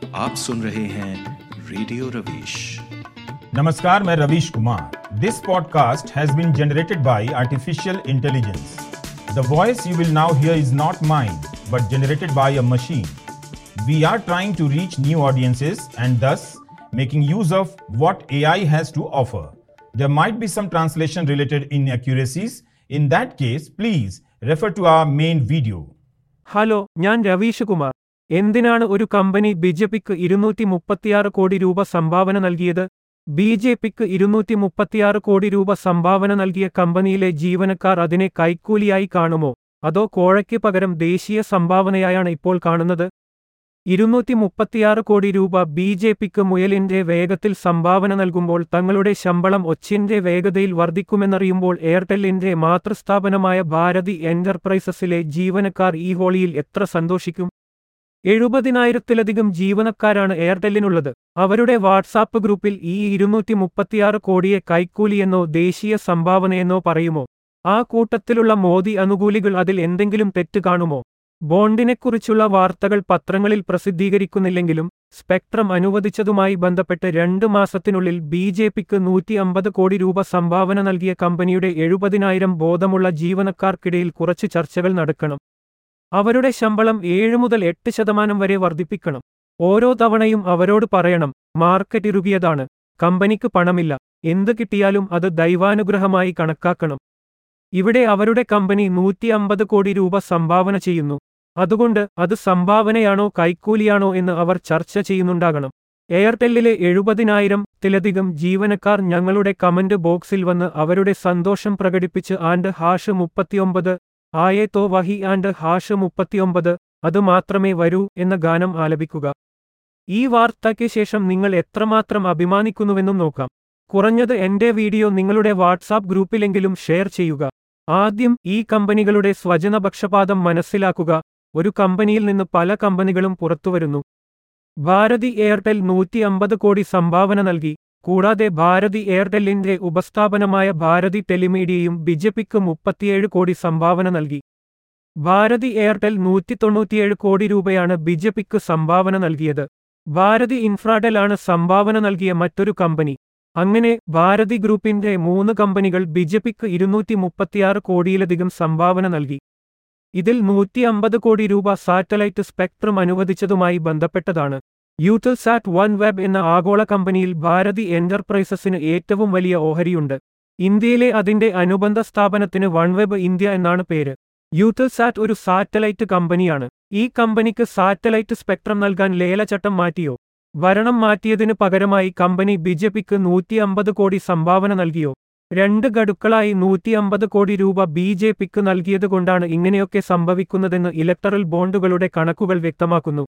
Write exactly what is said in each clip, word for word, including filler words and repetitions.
आप सुन रहे हैं रेडियो रवीश। नमस्कार, मैं Ravish Kumar. This podcast has been generated by artificial intelligence. The voice you will now hear is not mine but generated by a machine. We are trying to reach new audiences and thus making use of what A I has to offer. There might be some translation related inaccuracies. In that case, please refer to our main video. Hello, ഞാൻ രവീഷ് കുമാർ. എന്തിനാണ് ഒരു company ബിജെപിക്ക് ഇരുന്നൂറ്റി മുപ്പത്തിയാറ് കോടി രൂപ സംഭാവന നൽകിയത്? ബിജെപിക്ക് ഇരുന്നൂറ്റി മുപ്പത്തിയാറ് കോടി രൂപ സംഭാവന നൽകിയ കമ്പനിയിലെ ജീവനക്കാർ അതിനെ കൈക്കൂലിയായി കാണുമോ, അതോ കോഴയ്ക്ക് പകരം ദേശീയ സംഭാവനയായാണ് ഇപ്പോൾ കാണുന്നത്? ഇരുന്നൂറ്റി മുപ്പത്തിയാറ് കോടി രൂപ ബിജെപിക്ക് മുയലിന്റെ വേഗത്തിൽ സംഭാവന നൽകുമ്പോൾ തങ്ങളുടെ ശമ്പളം ഒച്ചിന്റെ വേഗതയിൽ വർദ്ധിക്കുമെന്നറിയുമ്പോൾ എയർടെല്ലിന്റെ മാതൃസ്ഥാപനമായ ഭാരതി എന്റർപ്രൈസസിലെ ജീവനക്കാർ ഈ ഹോളിയിൽ എത്ര സന്തോഷിക്കും? എഴുപതിനായിരത്തിലധികം ജീവനക്കാരാണ് എയർടെല്ലിനുള്ളത്. അവരുടെ വാട്സാപ്പ് ഗ്രൂപ്പിൽ ഈ ഇരുന്നൂറ്റി മുപ്പത്തിയാറ് കോടിയെ കൈക്കൂലിയെന്നോ ദേശീയ സംഭാവനയെന്നോ പറയുമോ? ആ കൂട്ടത്തിലുള്ള മോദി അനുകൂലികൾ അതിൽ എന്തെങ്കിലും തെറ്റ് കാണുമോ? ബോണ്ടിനെക്കുറിച്ചുള്ള വാർത്തകൾ പത്രങ്ങളിൽ പ്രസിദ്ധീകരിക്കുന്നില്ലെങ്കിലും സ്പെക്ട്രം അനുവദിച്ചതുമായി ബന്ധപ്പെട്ട് രണ്ട് മാസത്തിനുള്ളിൽ ബിജെപിക്ക് നൂറ്റി അമ്പത് കോടി രൂപ സംഭാവന നൽകിയ കമ്പനിയുടെ എഴുപതിനായിരം ബോധമുള്ള ജീവനക്കാർക്കിടയിൽ കുറച്ച് ചർച്ചകൾ നടക്കണം. അവരുടെ ശമ്പളം ഏഴ് മുതൽ എട്ട് ശതമാനം വരെ വർദ്ധിപ്പിക്കണം. ഓരോ തവണയും അവരോട് പറയണം, മാർക്കറ്റ് ഇറുകിയതാണ്, കമ്പനിക്ക് പണമില്ല, എന്ത് കിട്ടിയാലും അത് ദൈവാനുഗ്രഹമായി കണക്കാക്കണം. ഇവിടെ അവരുടെ കമ്പനി നൂറ്റി അമ്പത് കോടി രൂപ സംഭാവന ചെയ്യുന്നു. അതുകൊണ്ട് അത് സംഭാവനയാണോ കൈക്കൂലിയാണോ എന്ന് അവർ ചർച്ച ചെയ്യുന്നുണ്ടാകണം. എയർടെല്ലിലെ എഴുപതിനായിരം ത്തിലധികം ജീവനക്കാർ ഞങ്ങളുടെ കമന്റ് ബോക്സിൽ വന്ന് അവരുടെ സന്തോഷം പ്രകടിപ്പിച്ച് ആൻഡ് ഹാഷ് മുപ്പത്തിയൊമ്പത് ആയേ തോ വഹി ആൻഡ് ഹാഷ് മുപ്പത്തിയൊമ്പത് അത് മാത്രമേ വരൂ എന്ന ഗാനം ആലപിക്കുക. ഈ വാർത്തയ്ക്ക് ശേഷം നിങ്ങൾ എത്രമാത്രം അഭിമാനിക്കുന്നുവെന്നും നോക്കാം. കുറഞ്ഞത് എന്റെ വീഡിയോ നിങ്ങളുടെ വാട്സാപ്പ് ഗ്രൂപ്പിലെങ്കിലും ഷെയർ ചെയ്യുക. ആദ്യം ഈ കമ്പനികളുടെ സ്വജനപക്ഷപാതം മനസ്സിലാക്കുക. ഒരു കമ്പനിയിൽ നിന്ന് പല കമ്പനികളും പുറത്തുവരുന്നു. ഭാരതി എയർടെൽ നൂറ്റി അമ്പത് കോടി സംഭാവന നൽകി. കൂടാതെ ഭാരതി എയർടെല്ലിന്റെ ഉപസ്ഥാപനമായ ഭാരതി ടെലിമീഡിയയും ബിജെപിക്ക് മുപ്പത്തിയേഴ് കോടി സംഭാവന നൽകി. ഭാരതി എയർടെൽ നൂറ്റി തൊണ്ണൂറ്റിയേഴ് കോടി രൂപയാണ് ബിജെപിക്ക് സംഭാവന നൽകിയത്. ഭാരതി ഇൻഫ്രാടെൽ ആണ് സംഭാവന നൽകിയ മറ്റൊരു കമ്പനി. അങ്ങനെ ഭാരതി ഗ്രൂപ്പിന്റെ മൂന്ന് കമ്പനികൾ ബിജെപിക്ക് ഇരുന്നൂറ്റി മുപ്പത്തിയാറ് കോടിയിലധികം സംഭാവന നൽകി. ഇതിൽ നൂറ്റി അമ്പത് കോടി രൂപ സാറ്റലൈറ്റ് സ്പെക്ട്രം അനുവദിച്ചതുമായി ബന്ധപ്പെട്ടതാണ്. യൂട്ടൽസാറ്റ് വൺ വെബ് എന്ന ആഗോള കമ്പനിയിൽ ഭാരതി എന്റർപ്രൈസസിന് ഏറ്റവും വലിയ ഓഹരിയുണ്ട്. ഇന്ത്യയിലെ അതിന്റെ അനുബന്ധ സ്ഥാപനത്തിന് വൺവെബ് ഇന്ത്യ എന്നാണ് പേര്. യൂട്ടൽസാറ്റ് ഒരു സാറ്റലൈറ്റ് കമ്പനിയാണ്. ഈ കമ്പനിക്ക് സാറ്റലൈറ്റ് സ്പെക്ട്രം നൽകാൻ ലേലചട്ടം മാറ്റിയോ? ഭരണം മാറ്റിയതിനു പകരമായി കമ്പനി ബിജെപിക്ക് നൂറ്റി അമ്പത് കോടി സംഭാവന നൽകിയോ? രണ്ട് ഗഡുക്കളായി നൂറ്റി അമ്പത് കോടി രൂപ ബിജെപിക്ക് നൽകിയതുകൊണ്ടാണ് ഇങ്ങനെയൊക്കെ സംഭവിക്കുന്നതെന്ന് ഇലക്ടറൽ ബോണ്ടുകളുടെ കണക്കുകൾ വ്യക്തമാക്കുന്നു.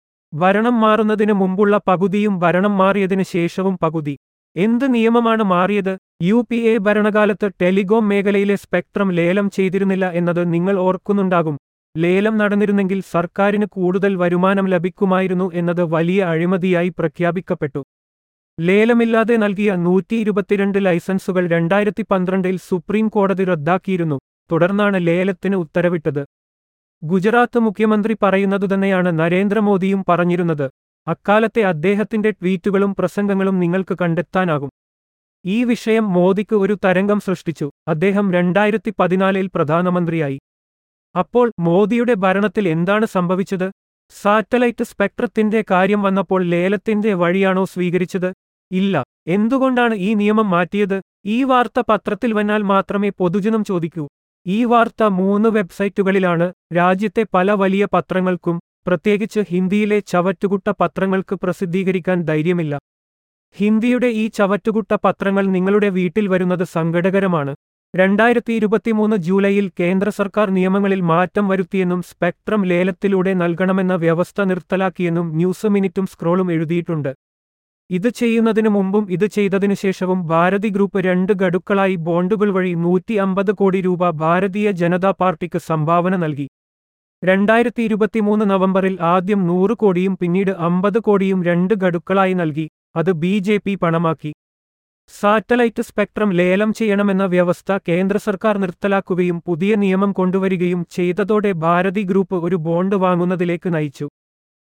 ഭരണം മാറുന്നതിന് മുമ്പുള്ള പകുതിയും ഭരണം മാറിയതിനു ശേഷവും പകുതി. എന്ത് നിയമമാണ് മാറിയത്? യു പി എ ഭരണകാലത്ത് ടെലികോം മേഖലയിലെ സ്പെക്ട്രം ലേലം ചെയ്തിരുന്നില്ല എന്നത് നിങ്ങൾ ഓർക്കുന്നുണ്ടാകും. ലേലം നടന്നിരുന്നെങ്കിൽ സർക്കാരിന് കൂടുതൽ വരുമാനം ലഭിക്കുമായിരുന്നു എന്നത് വലിയ അഴിമതിയായി പ്രഖ്യാപിക്കപ്പെട്ടു. ലേലമില്ലാതെ നൽകിയ നൂറ്റി ഇരുപത്തിരണ്ട് ലൈസൻസുകൾ രണ്ടായിരത്തി പന്ത്രണ്ടിൽ സുപ്രീം കോടതി റദ്ദാക്കിയിരുന്നു. തുടർന്നാണ് ലേലത്തിന് ഉത്തരവിട്ടത്. ഗുജറാത്ത് മുഖ്യമന്ത്രി പറയുന്നതുതന്നെയാണ് നരേന്ദ്രമോദിയും പറഞ്ഞിരുന്നത്. അക്കാലത്തെ അദ്ദേഹത്തിന്റെ ട്വീറ്റുകളും പ്രസംഗങ്ങളും നിങ്ങൾക്ക് കണ്ടെത്താനാകും. ഈ വിഷയം മോദിക്ക് ഒരു തരംഗം സൃഷ്ടിച്ചു. അദ്ദേഹം രണ്ടായിരത്തി പതിനാലിൽ പ്രധാനമന്ത്രിയായി. അപ്പോൾ മോദിയുടെ ഭരണത്തിൽ എന്താണ് സംഭവിച്ചത്? സാറ്റലൈറ്റ് സ്പെക്ട്രത്തിന്റെ കാര്യം വന്നപ്പോൾ ലേലത്തിന്റെ വഴിയാണോ സ്വീകരിച്ചത്? ഇല്ല. എന്തുകൊണ്ടാണ് ഈ നിയമം മാറ്റിയത്? ഈ വാർത്ത പത്രത്തിൽ വന്നാൽ മാത്രമേ പൊതുജനം ചോദിക്കൂ. ഈ വാർത്ത മൂന്ന് വെബ്സൈറ്റുകളിലാണ്. രാജ്യത്തെ പല വലിയ പത്രങ്ങൾക്കും, പ്രത്യേകിച്ച് ഹിന്ദിയിലെ ചവറ്റുകുട്ട പത്രങ്ങൾക്ക് പ്രസിദ്ധീകരിക്കാൻ ധൈര്യമില്ല. ഹിന്ദിയുടെ ഈ ചവറ്റുകുട്ട പത്രങ്ങൾ നിങ്ങളുടെ വീട്ടിൽ വരുന്നത് സങ്കടകരമാണ്. രണ്ടായിരത്തി ഇരുപത്തിമൂന്ന് ജൂലൈയിൽ കേന്ദ്ര സർക്കാർ നിയമങ്ങളിൽ മാറ്റം വരുത്തിയെന്നും സ്പെക്ട്രം ലേലത്തിലൂടെ നൽകണമെന്ന വ്യവസ്ഥ നിർത്തലാക്കിയെന്നും ന്യൂസ് മിനിറ്റും സ്ക്രോളും എഴുതിയിട്ടുണ്ട്. ഇത് ചെയ്യുന്നതിനു മുമ്പും ഇത് ചെയ്തതിനു ശേഷവും ഭാരതി ഗ്രൂപ്പ് രണ്ട് ഗഡുക്കളായി ബോണ്ടുകൾ വഴി നൂറ്റി അമ്പത് കോടി രൂപ ഭാരതീയ ജനതാ പാർട്ടിക്ക് സംഭാവന നൽകി. രണ്ടായിരത്തി ഇരുപത്തിമൂന്ന് നവംബറിൽ ആദ്യം നൂറ് കോടിയും പിന്നീട് അമ്പത് കോടിയും രണ്ട് ഗഡുക്കളായി നൽകി. അത് ബി ജെ പി പണമാക്കി. സാറ്റലൈറ്റ് സ്പെക്ട്രം ലേലം ചെയ്യണമെന്ന വ്യവസ്ഥ കേന്ദ്ര സർക്കാർ നിർത്തലാക്കുകയും പുതിയ നിയമം കൊണ്ടുവരികയും ചെയ്തതോടെ ഭാരതി ഗ്രൂപ്പ് ഒരു ബോണ്ട് വാങ്ങുന്നതിലേക്ക് നയിച്ചു.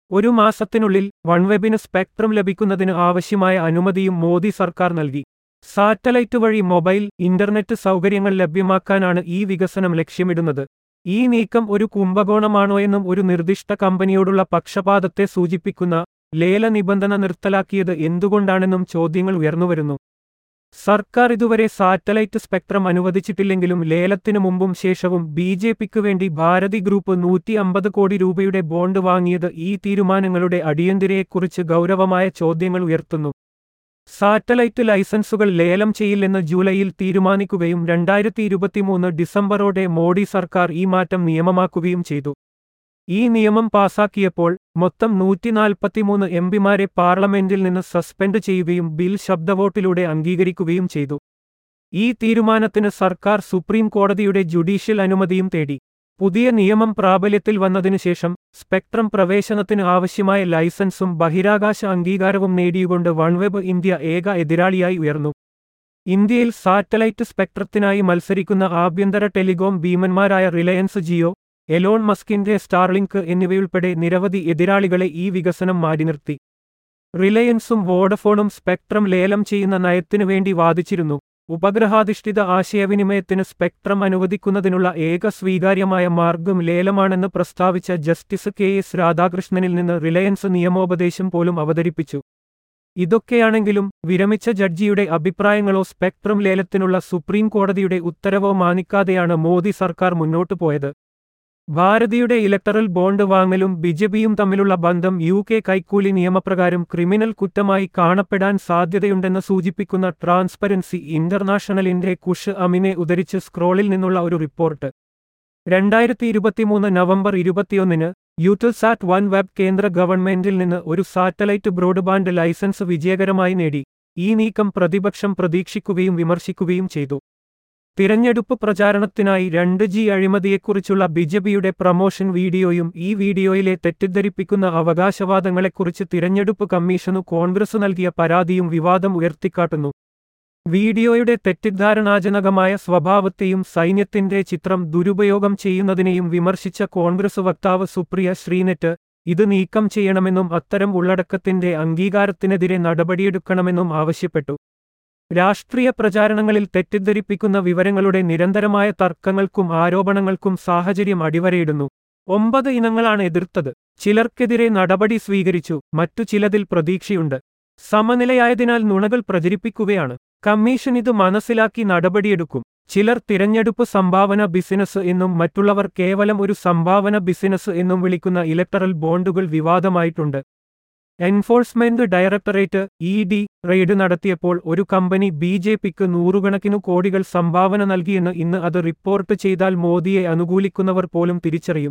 ഒരു മാസത്തിനുള്ളിൽ വൺവെബിന് സ്പെക്ട്രം ലഭിക്കുന്നതിന് ആവശ്യമായ അനുമതിയും മോദി സർക്കാർ നൽകി. സാറ്റലൈറ്റ് വഴി മൊബൈൽ, ഇന്റർനെറ്റ് സൗകര്യങ്ങൾ ലഭ്യമാക്കാനാണ് ഈ വികസനം ലക്ഷ്യമിടുന്നത്. ഈ നീക്കം ഒരു കുംഭകോണമാണോയെന്നും ഒരു നിർദ്ദിഷ്ട കമ്പനിയോടുള്ള പക്ഷപാതത്തെ സൂചിപ്പിക്കുന്ന ലേല നിബന്ധന നിർത്തലാക്കിയത് എന്തുകൊണ്ടാണെന്നും ചോദ്യങ്ങൾ ഉയർന്നുവരുന്നു. സർക്കാർ ഇതുവരെ സാറ്റലൈറ്റ് സ്പെക്ട്രം അനുവദിച്ചിട്ടില്ലെങ്കിലും ലേലത്തിനു മുമ്പും ശേഷവും ബി ജെ പിക്ക് വേണ്ടി ഭാരതി ഗ്രൂപ്പ് നൂറ്റി അമ്പത് കോടി രൂപയുടെ ബോണ്ട് വാങ്ങിയത് ഈ തീരുമാനങ്ങളുടെ അടിയന്തരയെക്കുറിച്ച് ഗൗരവമായ ചോദ്യങ്ങൾ ഉയർത്തുന്നു. സാറ്റലൈറ്റ് ലൈസൻസുകൾ ലേലം ചെയ്യില്ലെന്ന് ജൂലൈയിൽ തീരുമാനിക്കുകയും രണ്ടായിരത്തി ഇരുപത്തിമൂന്ന് ഡിസംബറോടെ മോഡി സർക്കാർ ഈ മാറ്റം നിയമമാക്കുകയും ചെയ്തു. ഈ നിയമം പാസാക്കിയപ്പോൾ മൊത്തം നൂറ്റി നാൽപ്പത്തിമൂന്ന് എം പിമാരെ പാർലമെന്റിൽ നിന്ന് സസ്പെൻഡ് ചെയ്യുകയും ബിൽ ശബ്ദവോട്ടിലൂടെ അംഗീകരിക്കുകയും ചെയ്തു. ഈ തീരുമാനത്തിന് സർക്കാർ സുപ്രീം കോടതിയുടെ ജുഡീഷ്യൽ അനുമതിയും തേടി. പുതിയ നിയമം പ്രാബല്യത്തിൽ വന്നതിനുശേഷം സ്പെക്ട്രം പ്രവേശനത്തിന് ആവശ്യമായ ലൈസൻസും ബഹിരാകാശ അംഗീകാരവും നേടിയുകൊണ്ട് വൺവെബ് ഇന്ത്യ ഏക എതിരാളിയായി ഉയർന്നു. ഇന്ത്യയിൽ സാറ്റലൈറ്റ് സ്പെക്ട്രത്തിനായി മത്സരിക്കുന്ന ആഭ്യന്തര ടെലികോം ഭീമന്മാരായ റിലയൻസ് ജിയോ, എലോൺ മസ്കിന്റെ സ്റ്റാർലിങ്ക് എന്നിവയുൾപ്പെടെ നിരവധി എതിരാളികളെ ഈ വികസനം മാറ്റിനിർത്തി. റിലയൻസും വോഡഫോണും സ്പെക്ട്രം ലേലം ചെയ്യുന്ന നയത്തിനു വേണ്ടി വാദിച്ചിരുന്നു. ഉപഗ്രഹാധിഷ്ഠിത ആശയവിനിമയത്തിന് സ്പെക്ട്രം അനുവദിക്കുന്നതിനുള്ള ഏക സ്വീകാര്യമായ മാർഗം ലേലമാണെന്ന് പ്രസ്താവിച്ച ജസ്റ്റിസ് കെ എസ് രാധാകൃഷ്ണനിൽ നിന്ന് റിലയൻസ് നിയമോപദേശം പോലും അവതരിപ്പിച്ചു. ഇതൊക്കെയാണെങ്കിലും വിരമിച്ച ജഡ്ജിയുടെ അഭിപ്രായങ്ങളോ സ്പെക്ട്രം ലേലത്തിനുള്ള സുപ്രീം കോടതിയുടെ ഉത്തരവോ മാനിക്കാതെയാണ് മോദി സർക്കാർ മുന്നോട്ടു പോയത്. ഭാരതിയുടെ ഇലക്ടറൽ ബോണ്ട് വാങ്ങലും ബിജെപിയും തമ്മിലുള്ള ബന്ധം യു കെ കൈക്കൂലി നിയമപ്രകാരം ക്രിമിനൽ കുറ്റമായി കാണപ്പെടാൻ സാധ്യതയുണ്ടെന്ന് സൂചിപ്പിക്കുന്ന ട്രാൻസ്പരൻസി ഇന്റർനാഷണലിന്റെ കുഷ് അമിനെ ഉദ്ധരിച്ച് സ്ക്രോളിൽ നിന്നുള്ള ഒരു റിപ്പോർട്ട്. രണ്ടായിരത്തി ഇരുപത്തിമൂന്ന് നവംബർ ഇരുപത്തിയൊന്നിന് യൂട്ടിൽസാറ്റ് വൺ വെബ് കേന്ദ്ര ഗവൺമെന്റിൽ നിന്ന് ഒരു സാറ്റലൈറ്റ് ബ്രോഡ്ബാൻഡ് ലൈസൻസ് വിജയകരമായി നേടി. ഈ നീക്കം പ്രതിപക്ഷം പ്രതീക്ഷിക്കുകയും വിമർശിക്കുകയും ചെയ്തു. തിരഞ്ഞെടുപ്പ് പ്രചാരണത്തിനായി രണ്ട് ജി അഴിമതിയെക്കുറിച്ചുള്ള ബിജെപിയുടെ പ്രമോഷൻ വീഡിയോയും ഈ വീഡിയോയിലെ തെറ്റിദ്ധരിപ്പിക്കുന്ന അവകാശവാദങ്ങളെക്കുറിച്ച് തിരഞ്ഞെടുപ്പ് കമ്മീഷനു കോൺഗ്രസ് നൽകിയ പരാതിയും വിവാദം ഉയർത്തിക്കാട്ടുന്നു. വീഡിയോയുടെ തെറ്റിദ്ധാരണാജനകമായ സ്വഭാവത്തെയും സൈന്യത്തിന്റെ ചിത്രം ദുരുപയോഗം ചെയ്യുന്നതിനെയും വിമർശിച്ച കോൺഗ്രസ് വക്താവ് സുപ്രിയ ശ്രീനെറ്റ് ഇത് നീക്കം ചെയ്യണമെന്നും അത്തരം ഉള്ളടക്കത്തിന്റെ അംഗീകാരത്തിനെതിരെ നടപടിയെടുക്കണമെന്നും ആവശ്യപ്പെട്ടു. രാഷ്ട്രീയ പ്രചാരണങ്ങളിൽ തെറ്റിദ്ധരിപ്പിക്കുന്ന വിവരങ്ങളുടെ നിരന്തരമായ തർക്കങ്ങൾക്കും ആരോപണങ്ങൾക്കും സാഹചര്യം അടിവരയിടുന്നു. ഒമ്പത് ഇനങ്ങളാണ് എതിർത്തത്. ചിലർക്കെതിരെ നടപടി സ്വീകരിച്ചു, മറ്റു ചിലതിൽ പ്രതീക്ഷയുണ്ട്. സമനിലയായതിനാൽ നുണകൾ പ്രചരിപ്പിക്കുകയാണ്. കമ്മീഷൻ ഇത് മനസ്സിലാക്കി നടപടിയെടുക്കും. ചിലർ തിരഞ്ഞെടുപ്പ് സംഭാവന ബിസിനസ് എന്നും മറ്റുള്ളവർ കേവലം ഒരു സംഭാവന ബിസിനസ് എന്നും വിളിക്കുന്ന ഇലക്ടറൽ ബോണ്ടുകൾ വിവാദമായിട്ടുണ്ട്. Enforcement directorate E D raid നടത്തിയപ്പോൾ ഒരു കമ്പനി ബി ജെ പിക്ക് നൂറുകണക്കിനു കോടികൾ സംഭാവന നൽകിയെന്ന് ഇന്ന് അത് റിപ്പോർട്ട് ചെയ്താൽ മോദിയെ അനുകൂലിക്കുന്നവർ പോലും തിരിച്ചറിയും.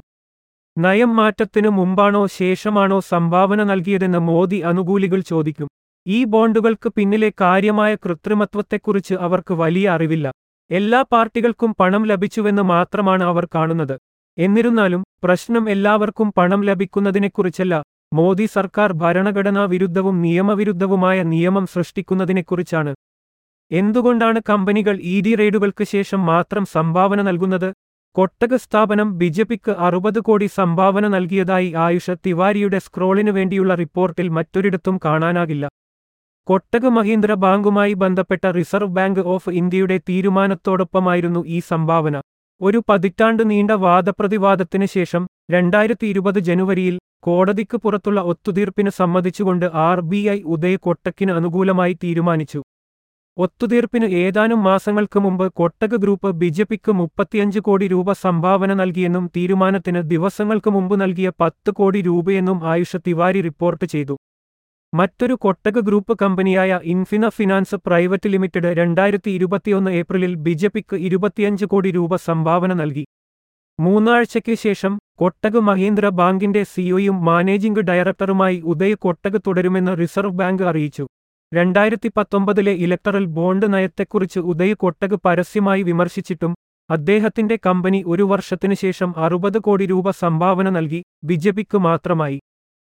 നയം മാറ്റത്തിനു മുമ്പാണോ ശേഷമാണോ സംഭാവന നൽകിയതെന്ന് മോദി അനുകൂലികൾ ചോദിക്കും. ഈ ബോണ്ടുകൾക്ക് പിന്നിലെ കാര്യമായ കൃത്രിമത്വത്തെക്കുറിച്ച് അവർക്ക് വലിയ അറിവില്ല. എല്ലാ പാർട്ടികൾക്കും പണം ലഭിച്ചുവെന്ന് മാത്രമാണ് അവർ കാണുന്നത്. എന്നിരുന്നാലും പ്രശ്നം എല്ലാവർക്കും പണം ലഭിക്കുന്നതിനെക്കുറിച്ചല്ല, മോദി സർക്കാർ ഭരണഘടനാ വിരുദ്ധവും നിയമവിരുദ്ധവുമായ നിയമം സൃഷ്ടിക്കുന്നതിനെക്കുറിച്ചാണ്. എന്തുകൊണ്ടാണ് കമ്പനികൾ ഇ ഡി റെയ്ഡുകൾക്ക് ശേഷം മാത്രം സംഭാവന നൽകുന്നത്? കൊട്ടക് സ്ഥാപനം ബിജെപിക്ക് അറുപത് കോടി സംഭാവന നൽകിയതായി ആയുഷ് തിവാരിയുടെ സ്ക്രോളിനു വേണ്ടിയുള്ള റിപ്പോർട്ടിൽ മറ്റൊരിടത്തും കാണാനാകില്ല. കൊട്ടക് മഹീന്ദ്ര ബാങ്കുമായി ബന്ധപ്പെട്ട റിസർവ് ബാങ്ക് ഓഫ് ഇന്ത്യയുടെ തീരുമാനത്തോടൊപ്പമായിരുന്നു ഈ സംഭാവന. ഒരു പതിറ്റാണ്ട് നീണ്ട വാദപ്രതിവാദത്തിന് ശേഷം രണ്ടായിരത്തി ഇരുപത് ജനുവരിയിൽ കോടതിക്ക് പുറത്തുള്ള ഒത്തുതീർപ്പിന് സമ്മതിച്ചുകൊണ്ട് ആർ ബി ഐ ഉദയ് കൊട്ടക്കിന് അനുകൂലമായി തീരുമാനിച്ചു. ഒത്തുതീർപ്പിന് ഏതാനും മാസങ്ങൾക്ക് മുമ്പ് കൊട്ടക് ഗ്രൂപ്പ് ബിജെപിക്ക് മുപ്പത്തിയഞ്ച് കോടി രൂപ സംഭാവന നൽകിയെന്നും തീരുമാനത്തിന് ദിവസങ്ങൾക്ക് മുമ്പ് നൽകിയ പത്ത് കോടി രൂപയെന്നും ആയുഷ് തിവാരി റിപ്പോർട്ട് ചെയ്തു. മറ്റൊരു കൊട്ടക് ഗ്രൂപ്പ് കമ്പനിയായ ഇൻഫിന ഫിനാൻസ് പ്രൈവറ്റ് ലിമിറ്റഡ് രണ്ടായിരത്തി ഇരുപത്തിയൊന്ന് ഏപ്രിലിൽ ബിജെപിക്ക് ഇരുപത്തിയഞ്ച് കോടി രൂപ സംഭാവന നൽകി. മൂന്നാഴ്ചയ്ക്ക് ശേഷം കൊട്ടക് മഹീന്ദ്ര ബാങ്കിന്റെ സിഇഒയും മാനേജിംഗ് ഡയറക്ടറുമായി ഉദയ് കൊട്ടക് തുടരുമെന്ന് റിസർവ് ബാങ്ക് അറിയിച്ചു. രണ്ടായിരത്തി പത്തൊമ്പതിലെ ഇലക്ടറൽ ബോണ്ട് നയത്തെക്കുറിച്ച് ഉദയ് കൊട്ടക് പരസ്യമായി വിമർശിച്ചിട്ടും അദ്ദേഹത്തിന്റെ കമ്പനി ഒരു വർഷത്തിനു ശേഷം അറുപത് കോടി രൂപ സംഭാവന നൽകി, ബിജെപിക്ക് മാത്രമായി.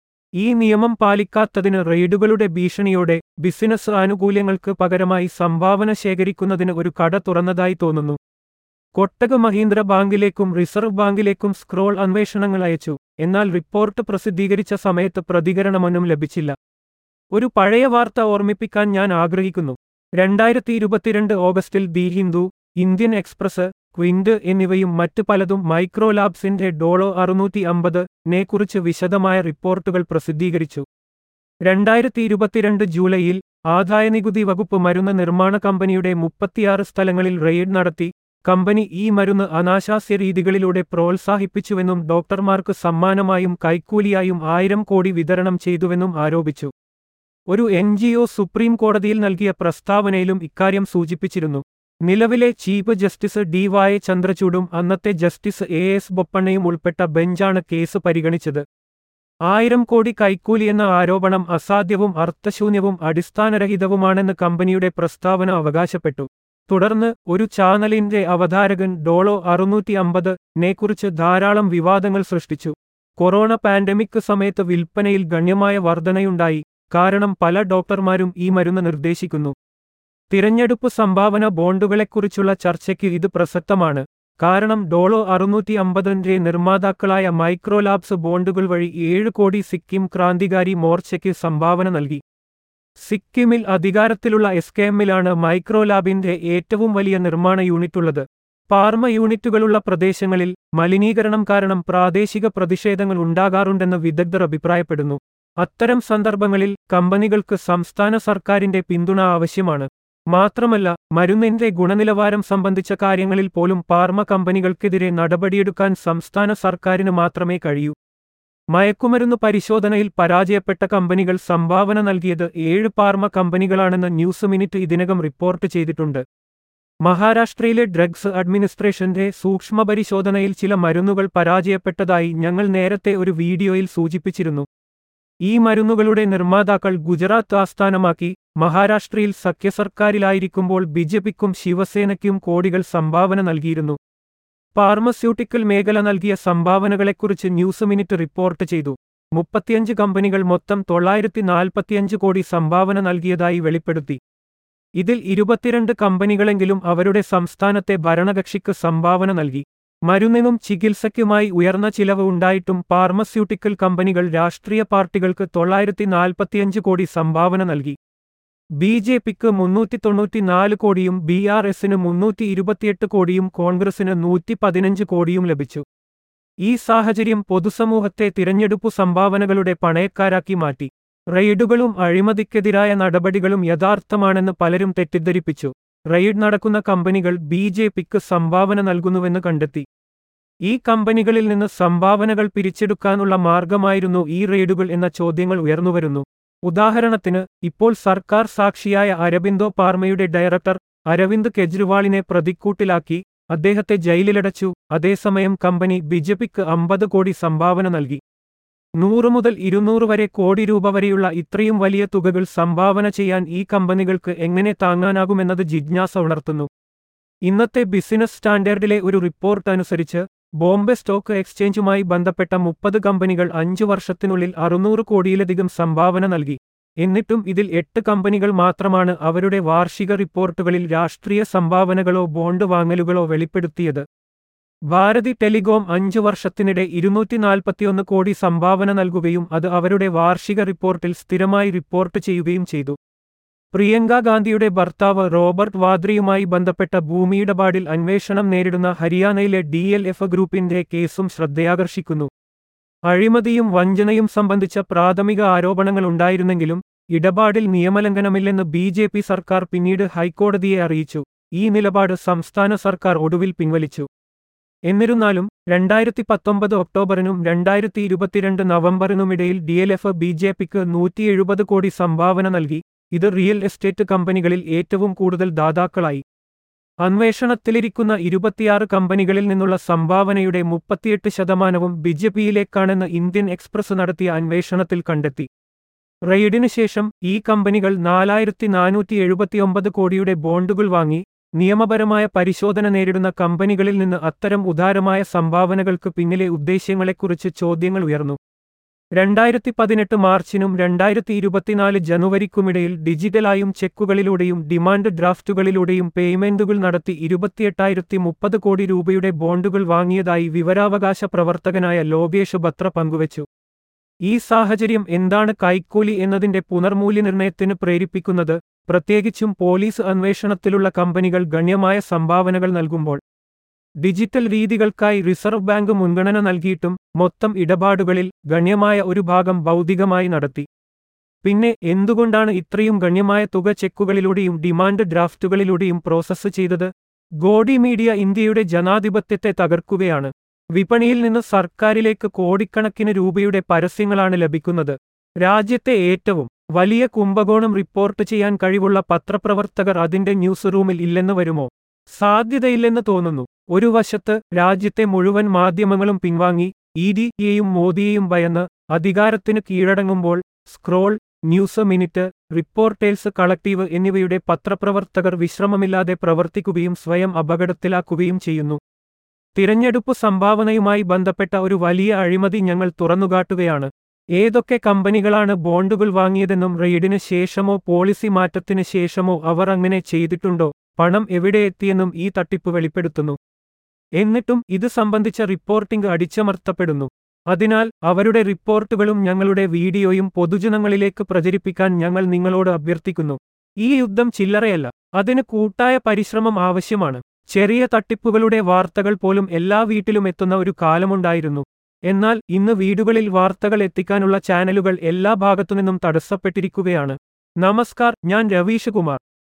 ഈ നിയമം പാലിക്കാത്തതിന് റെയ്ഡുകളുടെ ഭീഷണിയോടെ ബിസിനസ് ആനുകൂല്യങ്ങൾക്ക് പകരമായി സംഭാവന ശേഖരിക്കുന്നതിന് ഒരു കട തുറന്നതായി തോന്നുന്നു. കൊട്ടക് മഹീന്ദ്ര ബാങ്കിലേക്കും റിസർവ് ബാങ്കിലേക്കും സ്ക്രോൾ അന്വേഷണങ്ങൾ അയച്ചു. എന്നാൽ റിപ്പോർട്ട് പ്രസിദ്ധീകരിച്ച സമയത്ത് പ്രതികരണമൊന്നും ലഭിച്ചില്ല. ഒരു പഴയ വാർത്ത ഓർമ്മിപ്പിക്കാൻ ഞാൻ ആഗ്രഹിക്കുന്നു. രണ്ടായിരത്തി ഇരുപത്തിരണ്ട് ഓഗസ്റ്റിൽ the Hindu, Indian Express, Quint എന്നിവയും മറ്റ് പലതും മൈക്രോ ലാബ്സിന്റെ ഡോളോ അറുന്നൂറ്റി അമ്പത് നെക്കുറിച്ച് വിശദമായ റിപ്പോർട്ടുകൾ പ്രസിദ്ധീകരിച്ചു. രണ്ടായിരത്തി ഇരുപത്തിരണ്ട് ജൂലൈയിൽ ആദായനികുതി വകുപ്പ് മരുന്ന് നിർമ്മാണ കമ്പനിയുടെ മുപ്പത്തിയാറ് സ്ഥലങ്ങളിൽ റെയ്ഡ് നടത്തി. കമ്പനി ഈ മരുന്ന് അനാശാസ്യ രീതികളിലൂടെ പ്രോത്സാഹിപ്പിച്ചുവെന്നും ഡോക്ടർമാർക്ക് സമ്മാനമായും കൈക്കൂലിയായും ആയിരം കോടി വിതരണം ചെയ്തുവെന്നും ആരോപിച്ചു. ഒരു എൻ ജി ഒ സുപ്രീം കോടതിയിൽ നൽകിയ പ്രസ്താവനയിലും ഇക്കാര്യം സൂചിപ്പിച്ചിരുന്നു. നിലവിലെ ചീഫ് ജസ്റ്റിസ് ഡി വൈ ചന്ദ്രചൂഡും അന്നത്തെ ജസ്റ്റിസ് എ എസ് ബൊപ്പണ്ണയും ഉൾപ്പെട്ട ബെഞ്ചാണ് കേസ് പരിഗണിച്ചത്. ആയിരം കോടി കൈക്കൂലിയെന്ന ആരോപണം അസാധ്യവും അർത്ഥശൂന്യവും അടിസ്ഥാനരഹിതവുമാണെന്ന് കമ്പനിയുടെ പ്രസ്താവന അവകാശപ്പെട്ടു. തുടർന്ന് ഒരു ചാനലിന്റെ അവതാരകൻ ഡോളോ അറുന്നൂറ്റി അമ്പത് നെക്കുറിച്ച് ധാരാളം വിവാദങ്ങൾ സൃഷ്ടിച്ചു. കൊറോണ പാൻഡമിക് സമയത്ത് വിൽപ്പനയിൽ ഗണ്യമായ വർധനയുണ്ടായി. കാരണം പല ഡോക്ടർമാരും ഈ മരുന്ന് നിർദ്ദേശിക്കുന്നു. തിരഞ്ഞെടുപ്പ് സംഭാവന ബോണ്ടുകളെക്കുറിച്ചുള്ള ചർച്ചയ്ക്ക് ഇത് പ്രസക്തമാണ്. കാരണം ഡോളോ അറുന്നൂറ്റി അമ്പതിന്റെ നിർമ്മാതാക്കളായ മൈക്രോലാബ്സ് ബോണ്ടുകൾ വഴി ഏഴ് കോടി സിക്കിം ക്രാന്തികാരി മോർച്ചയ്ക്ക് സംഭാവന നൽകി. സിക്കിമിൽ അധികാരത്തിലുള്ള എസ്കെഎമ്മിലാണ് മൈക്രോലാബിന്റെ ഏറ്റവും വലിയ നിർമ്മാണ യൂണിറ്റുള്ളത്. ഫാർമ യൂണിറ്റുകളുള്ള പ്രദേശങ്ങളിൽ മലിനീകരണം കാരണം പ്രാദേശിക പ്രതിഷേധങ്ങൾ ഉണ്ടാകാറുണ്ടെന്ന് വിദഗ്ധർ അഭിപ്രായപ്പെടുന്നു. അത്തരം സന്ദർഭങ്ങളിൽ കമ്പനികൾക്ക് സംസ്ഥാന സർക്കാരിന്റെ പിന്തുണ ആവശ്യമാണ്. മാത്രമല്ല, മരുന്നിന്റെ ഗുണനിലവാരം സംബന്ധിച്ച കാര്യങ്ങളിൽ പോലും ഫാർമ കമ്പനികൾക്കെതിരെ നടപടിയെടുക്കാൻ സംസ്ഥാന സർക്കാരിന് മാത്രമേ കഴിയൂ. മയക്കുമരുന്ന് പരിശോധനയിൽ പരാജയപ്പെട്ട കമ്പനികൾ സംഭാവന നൽകിയത് ഏഴ് ഫാർമ കമ്പനികളാണെന്ന് ന്യൂസ് മിനിറ്റ് ഇതിനകം റിപ്പോർട്ട് ചെയ്തിട്ടുണ്ട്. മഹാരാഷ്ട്രയിലെ ഡ്രഗ്സ് അഡ്മിനിസ്ട്രേഷന്റെ സൂക്ഷ്മപരിശോധനയിൽ ചില മരുന്നുകൾ പരാജയപ്പെട്ടതായി ഞങ്ങൾ നേരത്തെ ഒരു വീഡിയോയിൽ സൂചിപ്പിച്ചിരുന്നു. ഈ മരുന്നുകളുടെ നിർമ്മാതാക്കൾ ഗുജറാത്ത് ആസ്ഥാനമാക്കി മഹാരാഷ്ട്രയിൽ സഖ്യസർക്കാരിലായിരിക്കുമ്പോൾ ബിജെപിക്കും ശിവസേനയ്ക്കും കോടികൾ സംഭാവന നൽകിയിരുന്നു. ഫാർമസ്യൂട്ടിക്കൽ മേഖല നൽകിയ സംഭാവനകളെക്കുറിച്ച് ന്യൂസ് മിനിറ്റ് റിപ്പോർട്ട് ചെയ്തു. മുപ്പത്തിയഞ്ച് കമ്പനികൾ മൊത്തം തൊള്ളായിരത്തി നാൽപ്പത്തിയഞ്ച് കോടി സംഭാവന നൽകിയതായി വെളിപ്പെടുത്തി. ഇതിൽ ഇരുപത്തിരണ്ട് കമ്പനികളെങ്കിലും അവരുടെ സംസ്ഥാനത്തെ ഭരണകക്ഷിക്ക് സംഭാവന നൽകി. മരുന്നിനും ചികിത്സയ്ക്കുമായി ഉയർന്ന ചിലവ് ഉണ്ടായിട്ടും ഫാർമസ്യൂട്ടിക്കൽ കമ്പനികൾ രാഷ്ട്രീയ പാർട്ടികൾക്ക് തൊള്ളായിരത്തി നാൽപ്പത്തിയഞ്ച് കോടി സംഭാവന നൽകി. ബി ജെ പിക്ക് മുന്നൂറ്റി തൊണ്ണൂറ്റിനാല് കോടിയും ബി ആർ എസിന് മുന്നൂറ്റി ഇരുപത്തിയെട്ട് കോടിയും കോൺഗ്രസിന് നൂറ്റി പതിനഞ്ച് കോടിയും ലഭിച്ചു. ഈ സാഹചര്യം പൊതുസമൂഹത്തെ തിരഞ്ഞെടുപ്പു സംഭാവനകളുടെ പണയക്കാരാക്കി മാറ്റി. റെയ്ഡുകളും അഴിമതിക്കെതിരായ നടപടികളും യഥാർത്ഥമാണെന്ന് പലരും തെറ്റിദ്ധരിപ്പിച്ചു. റെയ്ഡ് നടക്കുന്ന കമ്പനികൾ ബി ജെ പിക്ക് സംഭാവന നൽകുന്നുവെന്ന് കണ്ടെത്തി. ഈ കമ്പനികളിൽ നിന്ന് സംഭാവനകൾ പിരിച്ചെടുക്കാനുള്ള മാർഗമായിരുന്നു ഈ റെയ്ഡുകൾ എന്ന ചോദ്യങ്ങൾ ഉയർന്നുവരുന്നു. ഉദാഹരണത്തിന്, ഇപ്പോൾ സർക്കാർ സാക്ഷിയായ അരബിന്ദോ ഫാർമയുടെ ഡയറക്ടർ അരവിന്ദ് കെജ്രിവാളിനെ പ്രതിക്കൂട്ടിലാക്കി അദ്ദേഹത്തെ ജയിലിലടച്ചു. അതേസമയം കമ്പനി ബിജെപിക്ക് അമ്പത് കോടി സംഭാവന നൽകി. നൂറ് മുതൽ ഇരുന്നൂറ് വരെ കോടി രൂപ വരെയുള്ള ഇത്രയും വലിയ തുകകൾ സംഭാവന ചെയ്യാൻ ഈ കമ്പനികൾക്ക് എങ്ങനെ താങ്ങാനാകുമെന്നത് ജിജ്ഞാസ ഉണർത്തുന്നു. ഇന്നത്തെ ബിസിനസ് സ്റ്റാൻഡേർഡിലെ ഒരു റിപ്പോർട്ട് അനുസരിച്ച് ബോംബെ സ്റ്റോക്ക് എക്സ്ചേഞ്ചുമായി ബന്ധപ്പെട്ട മുപ്പത് കമ്പനികൾ അഞ്ചു വർഷത്തിനുള്ളിൽ അറുന്നൂറ് കോടിയിലധികം സംഭാവന നൽകി. എന്നിട്ടും ഇതിൽ എട്ട് കമ്പനികൾ മാത്രമാണ് അവരുടെ വാർഷിക റിപ്പോർട്ടുകളിൽ രാഷ്ട്രീയ സംഭാവനകളോ ബോണ്ട് വാങ്ങലുകളോ വെളിപ്പെടുത്തിയത്. ഭാരതി ടെലികോം അഞ്ചു വർഷത്തിനിടെ ഇരുന്നൂറ്റി നാൽപ്പത്തിയൊന്ന് കോടി സംഭാവന നൽകുകയും അത് അവരുടെ വാർഷിക റിപ്പോർട്ടിൽ സ്ഥിരമായി റിപ്പോർട്ട് ചെയ്യുകയും ചെയ്തു. പ്രിയങ്ക ഗാന്ധിയുടെ ഭർത്താവ് റോബർട്ട് വാദ്രയുമായി ബന്ധപ്പെട്ട ഭൂമിയിടപാടിൽ അന്വേഷണം നേരിടുന്ന ഹരിയാനയിലെ ഡി എൽ എഫ് ഗ്രൂപ്പിന്റെ കേസും ശ്രദ്ധയാകർഷിക്കുന്നു. അഴിമതിയും വഞ്ചനയും സംബന്ധിച്ച പ്രാഥമിക ആരോപണങ്ങൾ ഉണ്ടായിരുന്നെങ്കിലും ഇടപാടിൽ നിയമലംഘനമില്ലെന്ന് ബി ജെ പി സർക്കാർ പിന്നീട് ഹൈക്കോടതിയെ അറിയിച്ചു. ഈ നിലപാട് സംസ്ഥാന സർക്കാർ ഒടുവിൽ പിൻവലിച്ചു. എന്നിരുന്നാലും രണ്ടായിരത്തി പത്തൊമ്പത് ഒക്ടോബറിനും രണ്ടായിരത്തി ഇരുപത്തിരണ്ട് നവംബറിനുമിടയിൽ D L F B J പിക്ക് നൂറ്റി എഴുപത് കോടി സംഭാവന നൽകി. ഇത് റിയൽ എസ്റ്റേറ്റ് കമ്പനികളിൽ ഏറ്റവും കൂടുതൽ ദാതാക്കളായി. അന്വേഷണത്തിലിരിക്കുന്ന ഇരുപത്തിയാറ് കമ്പനികളിൽ നിന്നുള്ള സംഭാവനയുടെ മുപ്പത്തിയെട്ട് ശതമാനവും ബിജെപിയിലേക്കാണെന്ന് ഇന്ത്യൻ എക്സ്പ്രസ് നടത്തിയ അന്വേഷണത്തിൽ കണ്ടെത്തി. റെയ്ഡിനു ശേഷം ഈ കമ്പനികൾ നാലായിരത്തി നാനൂറ്റി എഴുപത്തിയൊമ്പത് കോടിയുടെ ബോണ്ടുകൾ വാങ്ങി. നിയമപരമായ പരിശോധന നേരിടുന്ന കമ്പനികളിൽ നിന്ന് അത്തരം ഉദാരമായ സംഭാവനകൾക്ക് പിന്നിലെ ഉദ്ദേശ്യങ്ങളെക്കുറിച്ച് ചോദ്യങ്ങൾ ഉയർന്നു. രണ്ടായിരത്തി പതിനെട്ട് മാർച്ചിനും രണ്ടായിരത്തി ഇരുപത്തിനാല് ജനുവരിക്കുമിടയിൽ ഡിജിറ്റലായും ചെക്കുകളിലൂടെയും ഡിമാൻഡ് ഡ്രാഫ്റ്റുകളിലൂടെയും പേയ്മെന്റുകൾ നടത്തി ഇരുപത്തിയെട്ടായിരത്തി മുപ്പത് കോടി രൂപയുടെ ബോണ്ടുകൾ വാങ്ങിയതായി വിവരാവകാശ പ്രവർത്തകനായ ലോകേഷ് ബത്ര പങ്കുവച്ചു. ഈ സാഹചര്യം എന്താണ് കൈക്കൂലി എന്നതിന്റെ പുനർമൂല്യനിർണയത്തിന് പ്രേരിപ്പിക്കുന്നത്, പ്രത്യേകിച്ചും പോലീസ് അന്വേഷണത്തിലുള്ള കമ്പനികൾ ഗണ്യമായ സംഭാവനകൾ നൽകുമ്പോൾ? ഡിജിറ്റൽ രീതികൾക്കായി റിസർവ് ബാങ്ക് മുൻഗണന നൽകിയിട്ടും മൊത്തം ഇടപാടുകളിൽ ഗണ്യമായ ഒരു ഭാഗം ഭൗതികമായി നടത്തി. പിന്നെ എന്തുകൊണ്ടാണ് ഇത്രയും ഗണ്യമായ തുക ചെക്കുകളിലൂടെയും ഡിമാൻഡ് ഡ്രാഫ്റ്റുകളിലൂടെയും പ്രോസസ്സ് ചെയ്തത്? ഗോഡി മീഡിയ ഇന്ത്യയുടെ ജനാധിപത്യത്തെ തകർക്കുകയാണ്. വിപണിയിൽ നിന്ന് സർക്കാരിലേക്ക് കോടിക്കണക്കിന് രൂപയുടെ പരസ്യങ്ങളാണ് ലഭിക്കുന്നത്. രാജ്യത്തെ ഏറ്റവും വലിയ കുംഭകോണം റിപ്പോർട്ട് ചെയ്യാൻ കഴിവുള്ള പത്രപ്രവർത്തകർ അതിന്റെ ന്യൂസ് റൂമിൽ ഇല്ലെന്ന് വരുമോ? സാധ്യതയില്ലെന്ന് തോന്നുന്നു. ഒരു വശത്ത് രാജ്യത്തെ മുഴുവൻ മാധ്യമങ്ങളും പിൻവാങ്ങി ഇ ഡിയെയും മോദിയെയും ഭയന്ന് അധികാരത്തിന് കീഴടങ്ങുമ്പോൾ Scroll, news minute, reporters collective എന്നിവയുടെ പത്രപ്രവർത്തകർ വിശ്രമമില്ലാതെ പ്രവർത്തിക്കുകയും സ്വയം അപകടത്തിലാക്കുകയും ചെയ്യുന്നു. തിരഞ്ഞെടുപ്പ് സംഭാവനയുമായി ബന്ധപ്പെട്ട ഒരു വലിയ അഴിമതി ഞങ്ങൾ തുറന്നുകാട്ടുകയാണ്. ഏതൊക്കെ കമ്പനികളാണ് ബോണ്ടുകൾ വാങ്ങിയതെന്നും റെയ്ഡിന് ശേഷമോ പോളിസി മാറ്റത്തിന് ശേഷമോ അവർ അങ്ങനെ ചെയ്തിട്ടുണ്ടോ, പണം എവിടെ എത്തിയെന്നും ഈ തട്ടിപ്പ് വെളിപ്പെടുത്തുന്നു. എന്നിട്ടും ഇത് സംബന്ധിച്ച റിപ്പോർട്ടിംഗ് അടിച്ചമർത്തപ്പെടുന്നു. അതിനാൽ അവരുടെ റിപ്പോർട്ടുകളും ഞങ്ങളുടെ വീഡിയോയും പൊതുജനങ്ങളിലേക്ക് പ്രചരിപ്പിക്കാൻ ഞങ്ങൾ നിങ്ങളോട് അഭ്യർത്ഥിക്കുന്നു. ഈ യുദ്ധം ചില്ലറയല്ല, അതിന് കൂട്ടായ പരിശ്രമം ആവശ്യമാണ്. ചെറിയ തട്ടിപ്പുകളുടെ വാർത്തകൾ പോലും എല്ലാ വീട്ടിലും എത്തുന്ന ഒരു കാലമുണ്ടായിരുന്നു. എന്നാൽ ഇന്ന് വീടുകളിൽ വാർത്തകൾ എത്തിക്കാനുള്ള ചാനലുകൾ എല്ലാ ഭാഗത്തുനിന്നും തടസ്സപ്പെട്ടിരിക്കുകയാണ്. നമസ്കാർ, ഞാൻ രവീഷ് കുമാർ.